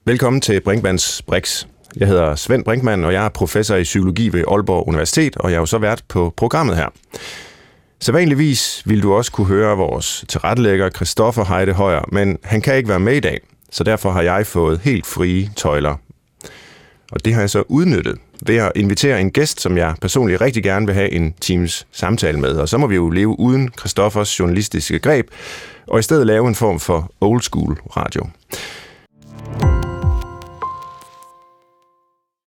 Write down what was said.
Velkommen til Brinkmanns Brix. Jeg hedder Svend Brinkmann, og jeg er professor i psykologi ved Aalborg Universitet, og jeg har jo så været på programmet her. Sædvanligvis vil du også kunne høre vores tilrettelægger Christoffer Heide Højer, men han kan ikke være med i dag, så derfor har jeg fået helt frie tøjler. Og det har jeg så udnyttet ved at invitere en gæst, som jeg personligt rigtig gerne vil have en times samtale med. Og så må vi jo leve uden Christoffers journalistiske greb, og i stedet lave en form for old school radio.